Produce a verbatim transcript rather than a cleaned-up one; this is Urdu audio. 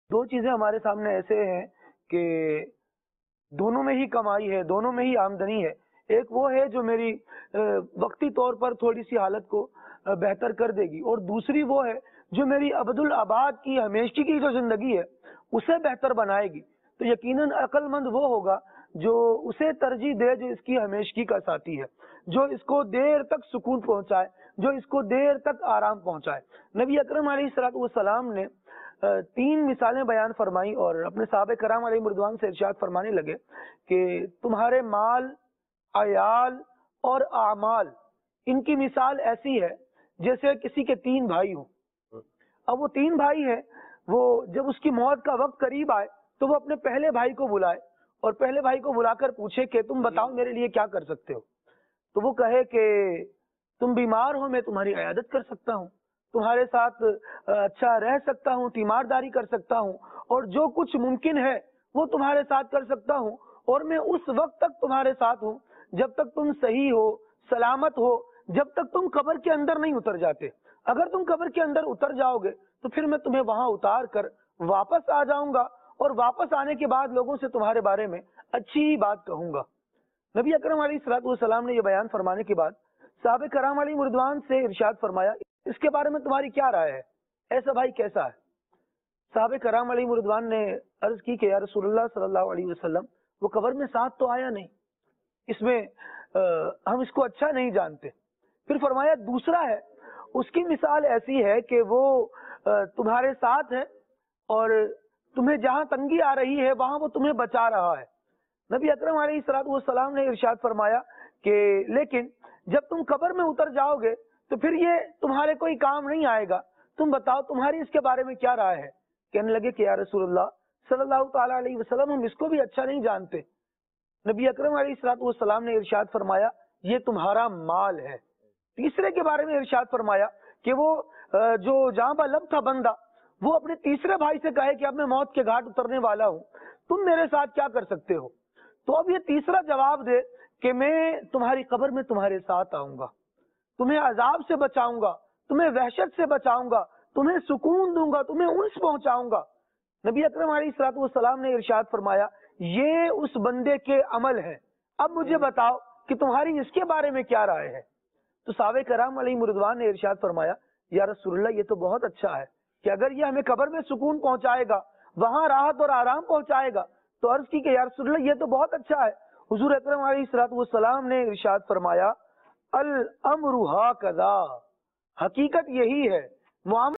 دو چیزیں ہمارے سامنے ایسے ہیں کہ دونوں میں ہی کمائی ہے، دونوں میں ہی آمدنی ہے۔ ایک وہ ہے جو میری وقتی طور پر تھوڑی سی حالت کو بہتر کر دے گی، اور دوسری وہ ہے جو میری ابد الآباد کی ہمیشگی کی جو زندگی ہے اسے بہتر بنائے گی۔ تو یقیناً عقل مند وہ ہوگا جو اسے ترجیح دے جو اس کی ہمیشگی کا ساتھی ہے، جو اس کو دیر تک سکون پہنچائے، جو اس کو دیر تک آرام پہنچائے۔ نبی اکرم علیہ الصلوۃ والسلام نے تین مثالیں بیان فرمائی اور اپنے صحابہ کرام علیہ مردوان سے ارشاد فرمانے لگے کہ تمہارے مال، عیال اور اعمال، ان کی مثال ایسی ہے جیسے کسی کے تین بھائی ہوں۔ اب وہ تین بھائی ہیں، وہ جب اس کی موت کا وقت قریب آئے تو وہ اپنے پہلے بھائی کو بلائے اور پہلے بھائی کو بلا کر پوچھے کہ تم بتاؤ میرے لیے کیا کر سکتے ہو۔ تو وہ کہے کہ تم بیمار ہو، میں تمہاری عیادت کر سکتا ہوں، تمہارے ساتھ اچھا رہ سکتا ہوں، تیمارداری کر سکتا ہوں، اور جو کچھ ممکن ہے وہ تمہارے ساتھ کر سکتا ہوں، اور میں اس وقت تک تمہارے ساتھ ہوں جب تک تم صحیح ہو، سلامت ہو، جب تک تم قبر کے اندر نہیں اتر جاتے۔ اگر تم قبر کے اندر اتر جاؤ گے تو پھر میں تمہیں وہاں اتار کر واپس آ جاؤں گا، اور واپس آنے کے بعد لوگوں سے تمہارے بارے میں اچھی بات کہوں گا۔ نبی اکرم علیہ الصلوۃ والسلام نے یہ بیان فرمانے کے بعد صحابہ کرام علیہ مردوان سے ارشاد فرمایا اس کے بارے میں تمہاری کیا رائے ہے، ایسا بھائی کیسا ہے؟ صحابہ کرام علیہ مردوان نے عرض کی کہ یا رسول اللہ صلی اللہ علیہ وسلم، وہ قبر میں ساتھ تو آیا نہیں، اس میں ہم اس کو اچھا نہیں جانتے۔ پھر فرمایا دوسرا ہے، اس کی مثال ایسی ہے کہ وہ تمہارے ساتھ ہے اور تمہیں جہاں تنگی آ رہی ہے وہاں وہ تمہیں بچا رہا ہے۔ نبی اکرم علیہ الصلوۃ والسلام نے ارشاد فرمایا کہ لیکن جب تم قبر میں اتر جاؤ گے تو پھر یہ تمہارے کوئی کام نہیں آئے گا، تم بتاؤ تمہاری اس کے بارے میں کیا رائے ہے؟ کہنے لگے کہ یا رسول اللہ صلی اللہ تعالی علیہ وسلم، ہم اس کو بھی اچھا نہیں جانتے۔ نبی اکرم علیہ الصلوۃ والسلام نے ارشاد فرمایا یہ تمہارا مال ہے۔ تیسرے کے بارے میں ارشاد فرمایا کہ وہ جو جاں بلب تھا بندہ، وہ اپنے تیسرے بھائی سے کہے کہ اب میں موت کے گھاٹ اترنے والا ہوں، تم میرے ساتھ کیا کر سکتے ہو؟ تو اب یہ تیسرا جواب دے کہ میں تمہاری قبر میں تمہارے ساتھ آؤں گا، تمہیں عذاب سے بچاؤں گا، تمہیں وحشت سے بچاؤں گا، تمہیں سکون دوں گا، تمہیں انس پہنچاؤں گا۔ نبی اکرم علیہ الصلوۃ والسلام نے ارشاد فرمایا یہ اس بندے کے عمل ہے، اب مجھے بتاؤ کہ تمہاری اس کے بارے میں کیا رائے ہے؟ تو صحابہ کرام علیہ مردوان نے ارشاد فرمایا یا رسول اللہ یہ تو بہت اچھا ہے کہ اگر یہ ہمیں قبر میں سکون پہنچائے گا، وہاں راحت اور آرام پہنچائے گا، تو عرض کی کہ یا رسول اللہ یہ تو بہت اچھا ہے۔ حضور اکرم علیہ الصلوۃ والسلام نے ارشاد فرمایا الامر ھکذا، حقیقت یہی ہے، معاملہ